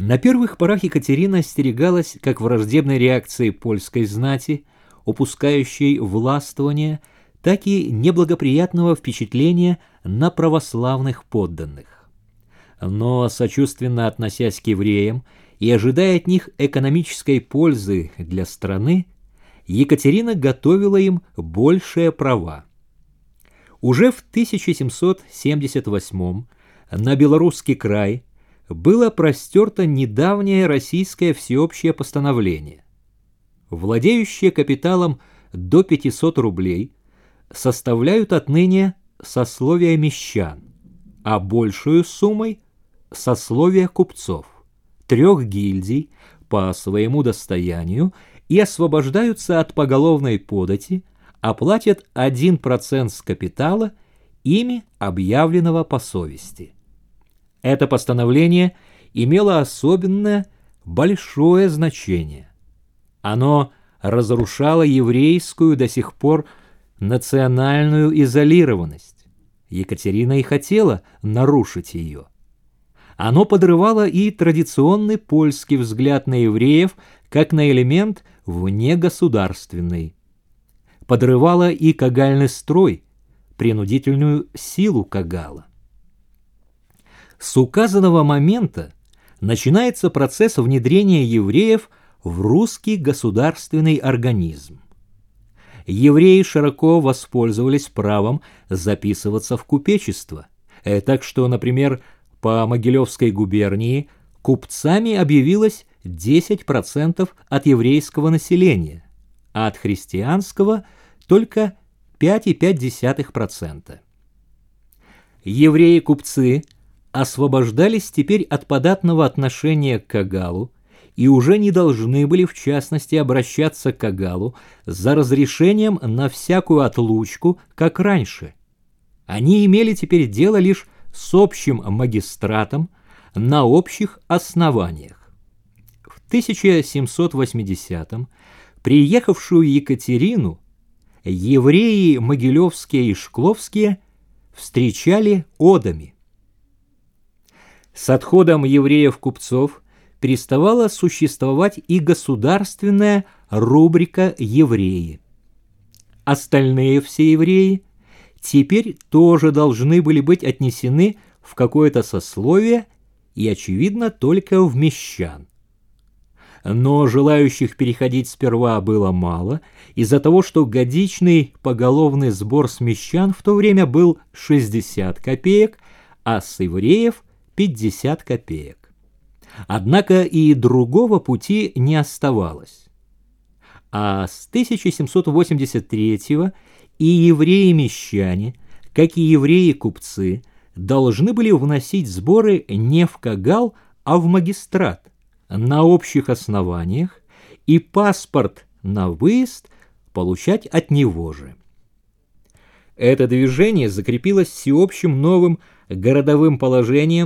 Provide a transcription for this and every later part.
На первых порах Екатерина остерегалась как враждебной реакции польской знати, упускающей властвование, так и неблагоприятного впечатления на православных подданных. Но, сочувственно относясь к евреям и ожидая от них экономической пользы для страны, Екатерина готовила им большие права. Уже в 1778 на Белорусский край было простерто недавнее российское всеобщее постановление. Владеющие капиталом до 500 рублей составляют отныне сословие мещан, а большую суммой – сословие купцов, 3 гильдий по своему достоянию и освобождаются от поголовной подати, оплатят 1% с капитала, ими объявленного по совести. Это постановление имело особенное большое значение. Оно разрушало еврейскую до сих пор национальную изолированность. Екатерина и хотела нарушить ее. Оно подрывало и традиционный польский взгляд на евреев как на элемент внегосударственный. Подрывало и кагальный строй, принудительную силу кагала. С указанного момента начинается процесс внедрения евреев в русский государственный организм. Евреи широко воспользовались правом записываться в купечество, так что, например, по Могилевской губернии купцами объявилось 10% от еврейского населения, а от христианского только 5,5%. Евреи-купцы освобождались теперь от податного отношения к кагалу и уже не должны были, в частности, обращаться к кагалу за разрешением на всякую отлучку, как раньше. Они имели теперь дело лишь с общим магистратом на общих основаниях. В 1780-м приехавшую Екатерину евреи могилевские и шкловские встречали одами. С отходом евреев-купцов переставала существовать и государственная рубрика «Евреи». Остальные все евреи теперь тоже должны были быть отнесены в какое-то сословие и, очевидно, только в мещан. Но желающих переходить сперва было мало, из-за того, что годичный поголовный сбор с мещан в то время был 60 копеек, а с евреев – 50 копеек. Однако и другого пути не оставалось. А с 1783-го и евреи-мещане, как и евреи-купцы, должны были вносить сборы не в кагал, а в магистрат, на общих основаниях, и паспорт на выезд получать от него же. Это движение закрепилось всеобщим новым городовым положением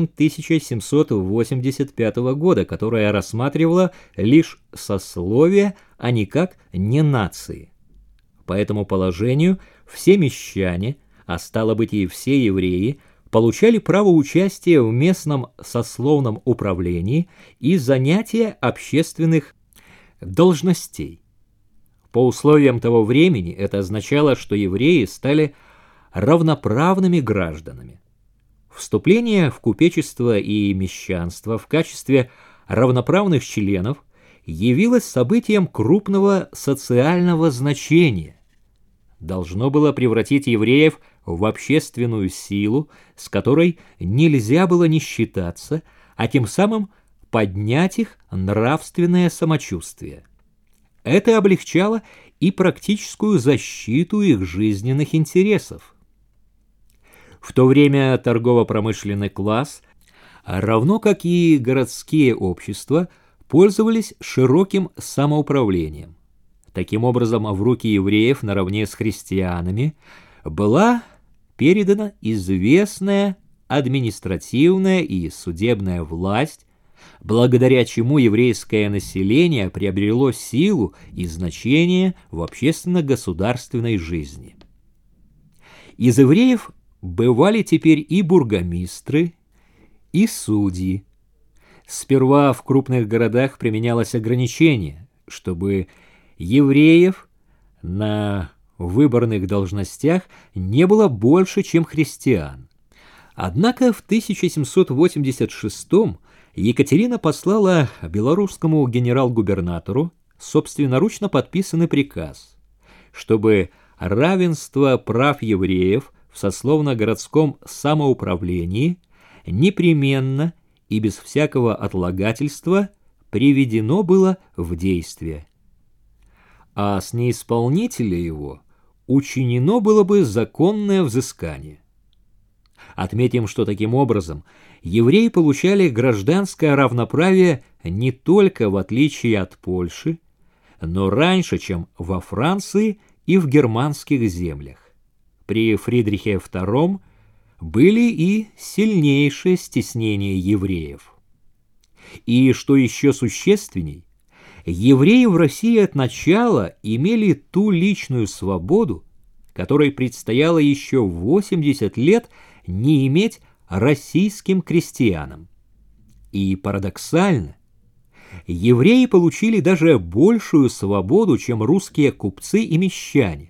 1785 года, которое рассматривало лишь сословия, а никак не нации. По этому положению все мещане, а стало быть и все евреи, получали право участия в местном сословном управлении и занятия общественных должностей. По условиям того времени это означало, что евреи стали равноправными гражданами. Вступление в купечество и мещанство в качестве равноправных членов явилось событием крупного социального значения. Должно было превратить евреев в общественную силу, с которой нельзя было не считаться, а тем самым поднять их нравственное самочувствие. Это облегчало и практическую защиту их жизненных интересов. В то время торгово-промышленный класс, равно как и городские общества, пользовались широким самоуправлением. Таким образом, в руки евреев наравне с христианами была передана известная административная и судебная власть, благодаря чему еврейское население приобрело силу и значение в общественно-государственной жизни. Из евреев бывали теперь и бургомистры, и судьи. Сперва в крупных городах применялось ограничение, чтобы евреев на выборных должностях не было больше, чем христиан. Однако в 1786 Екатерина послала белорусскому генерал-губернатору собственноручно подписанный приказ, чтобы равенство прав евреев в сословно-городском самоуправлении непременно и без всякого отлагательства приведено было в действие, а с неисполнителя его учинено было бы законное взыскание. Отметим, что таким образом евреи получали гражданское равноправие не только в отличие от Польши, но раньше, чем во Франции и в германских землях. При Фридрихе II были и сильнейшие стеснения евреев. И, что еще существенней, евреи в России от начала имели ту личную свободу, которой предстояло еще 80 лет не иметь российским крестьянам. И парадоксально, евреи получили даже большую свободу, чем русские купцы и мещане.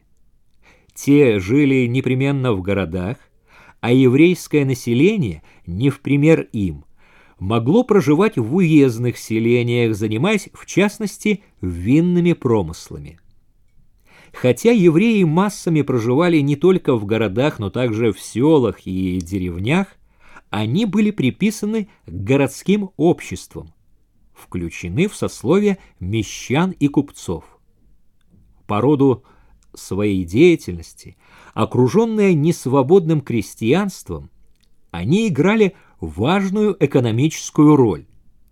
Те жили непременно в городах, а еврейское население, не в пример им, могло проживать в уездных селениях, занимаясь, в частности, винными промыслами. Хотя евреи массами проживали не только в городах, но также в селах и деревнях, они были приписаны к городским обществам, включены в сословие мещан и купцов. По роду своей деятельности, окруженные несвободным крестьянством, они играли важную экономическую роль.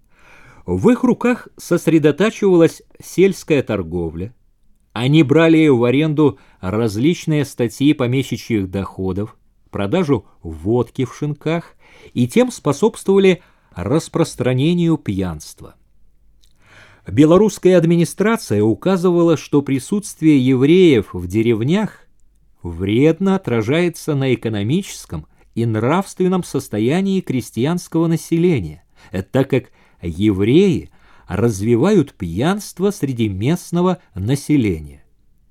В их руках сосредотачивалась сельская торговля, они брали в аренду различные статьи помещичьих доходов, продажу водки в шинках и тем способствовали распространению пьянства. Белорусская администрация указывала, что присутствие евреев в деревнях вредно отражается на экономическом и нравственном состоянии крестьянского населения, так как евреи развивают пьянство среди местного населения.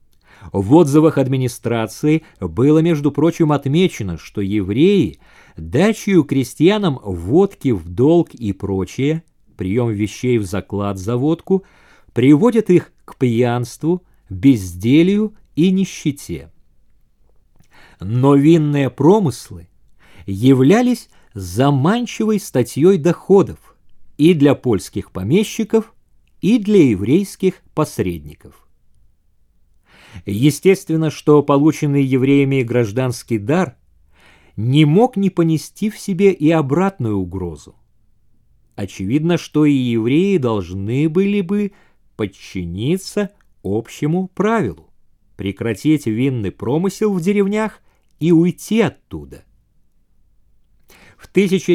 В отзывах администрации было, между прочим, отмечено, что евреи, дачею крестьянам водки в долг и прочее, прием вещей в заклад за водку, приводят их к пьянству, безделью и нищете. Но винные промыслы являлись заманчивой статьей доходов и для польских помещиков, и для еврейских посредников. Естественно, что полученный евреями гражданский дар не мог не понести в себе и обратную угрозу. Очевидно, что и евреи должны были бы подчиниться общему правилу, прекратить винный промысел в деревнях и уйти оттуда. В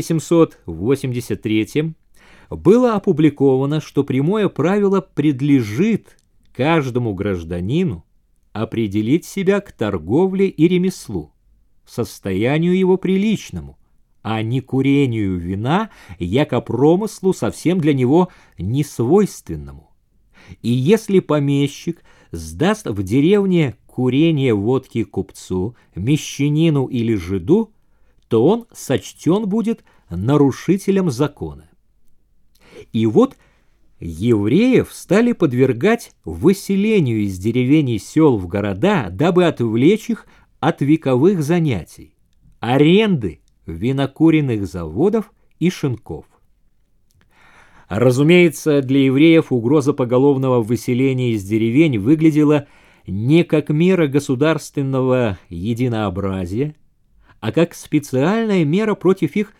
1783 было опубликовано, что прямое правило предлежит каждому гражданину определить себя к торговле и ремеслу, состоянию его приличному, а не курению вина, яко промыслу совсем для него несвойственному. И если помещик сдаст в деревне курение водки купцу, мещанину или жиду, то он сочтен будет нарушителем закона. И вот евреев стали подвергать выселению из деревень и сел в города, дабы отвлечь их от вековых занятий, аренды винокуренных заводов и шинков. Разумеется, для евреев угроза поголовного выселения из деревень выглядела не как мера государственного единообразия, а как специальная мера против их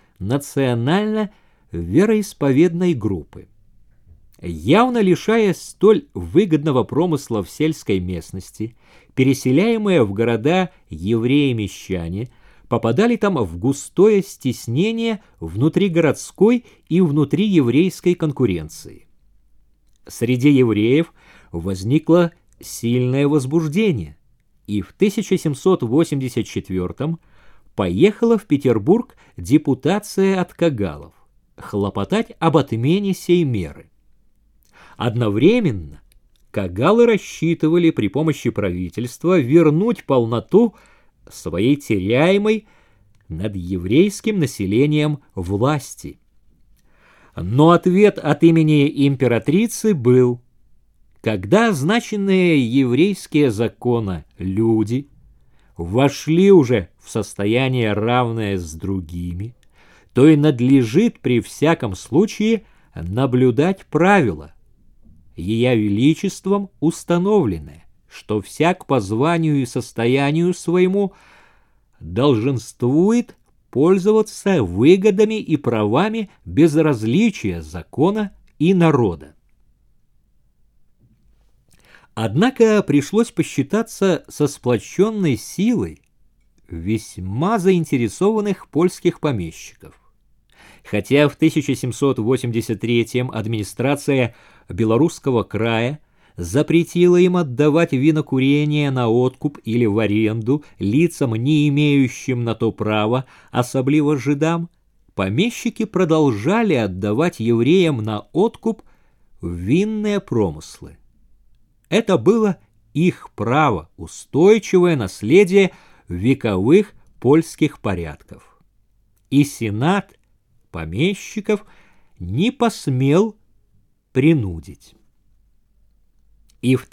национально-вероисповедной группы. Явно лишаясь столь выгодного промысла в сельской местности, переселяемые в города евреи-мещане попадали там в густое стеснение внутригородской и внутриеврейской конкуренции. Среди евреев возникло сильное возбуждение, и в 1784 поехала в Петербург депутация от кагалов. хлопотать об отмене сей меры. Одновременно кагалы рассчитывали при помощи правительства вернуть полноту своей теряемой над еврейским населением власти. Но ответ от имени императрицы был: когда означенные еврейские законы люди вошли уже в состояние, равное с другими, то и надлежит при всяком случае наблюдать правила, Ея Величеством установленное, что всяк по званию и состоянию своему долженствует пользоваться выгодами и правами без различия закона и народа. Однако пришлось посчитаться со сплоченной силой весьма заинтересованных польских помещиков. Хотя в 1783-м администрация Белорусского края запретила им отдавать винокурение на откуп или в аренду лицам, не имеющим на то права, особливо жидам, помещики продолжали отдавать евреям на откуп винные промыслы. Это было их право, устойчивое наследие вековых польских порядков. И Сенат помещиков не посмел принудить. И в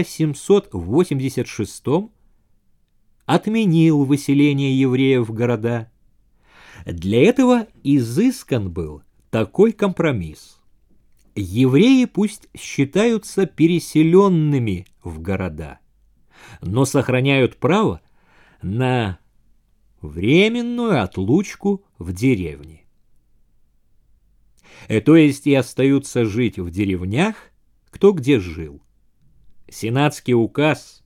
1786 отменил выселение евреев в города. Для этого изыскан был такой компромисс. Евреи пусть считаются переселенными в города, но сохраняют право на временную отлучку в деревне. То есть и остаются жить в деревнях, кто где жил. Сенатский указ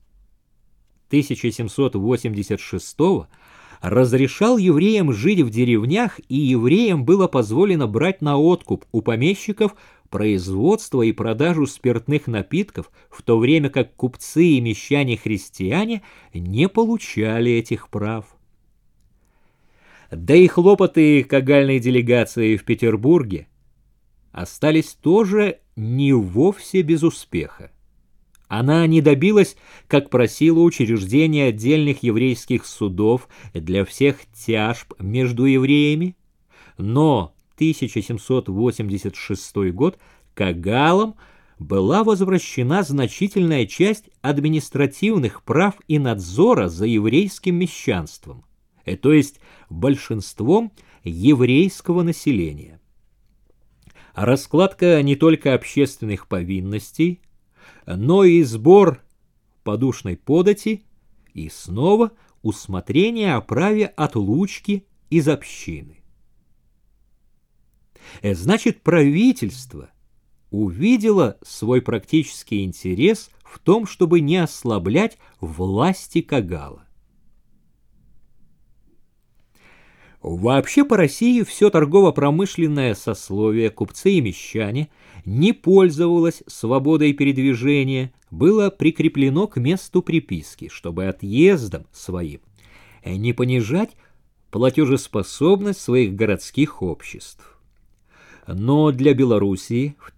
1786 разрешал евреям жить в деревнях, и евреям было позволено брать на откуп у помещиков производство и продажу спиртных напитков, в то время как купцы и мещане-христиане не получали этих прав. Да и хлопоты кагальной делегации в Петербурге остались тоже не вовсе без успеха. Она не добилась, как просила, учреждения отдельных еврейских судов для всех тяжб между евреями, но 1786 год кагалам была возвращена значительная часть административных прав и надзора за еврейским мещанством, то есть большинством еврейского населения. Раскладка не только общественных повинностей, но и сбор подушной подати и снова усмотрение о праве отлучки из общины. Значит, правительство увидело свой практический интерес в том, чтобы не ослаблять власти кагала. Вообще по России все торгово-промышленное сословие, купцы и мещане, не пользовалось свободой передвижения, было прикреплено к месту приписки, чтобы отъездом своим не понижать платежеспособность своих городских обществ. Но для Белоруссии в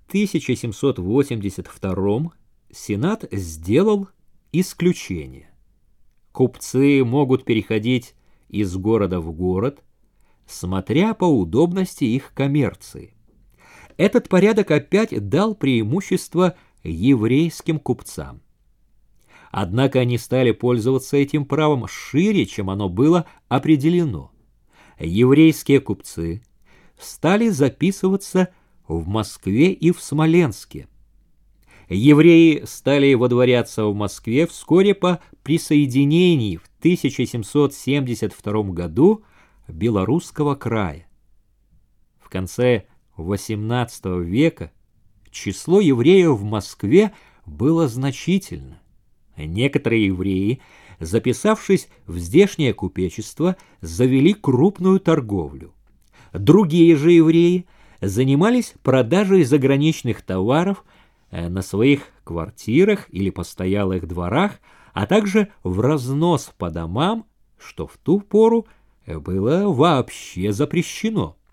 1782 Сенат сделал исключение. Купцы могут переходить из города в город, смотря по удобности их коммерции. Этот порядок опять дал преимущество еврейским купцам. Однако они стали пользоваться этим правом шире, чем оно было определено. Еврейские купцы стали записываться в Москве и в Смоленске. Евреи стали водворяться в Москве вскоре по присоединении в 1772 году Белорусского края. В конце XVIII века число евреев в Москве было значительно. Некоторые евреи, записавшись в здешнее купечество, завели крупную торговлю. Другие же евреи занимались продажей заграничных товаров на своих квартирах или постоялых дворах, а также в разнос по домам, что в ту пору было вообще запрещено.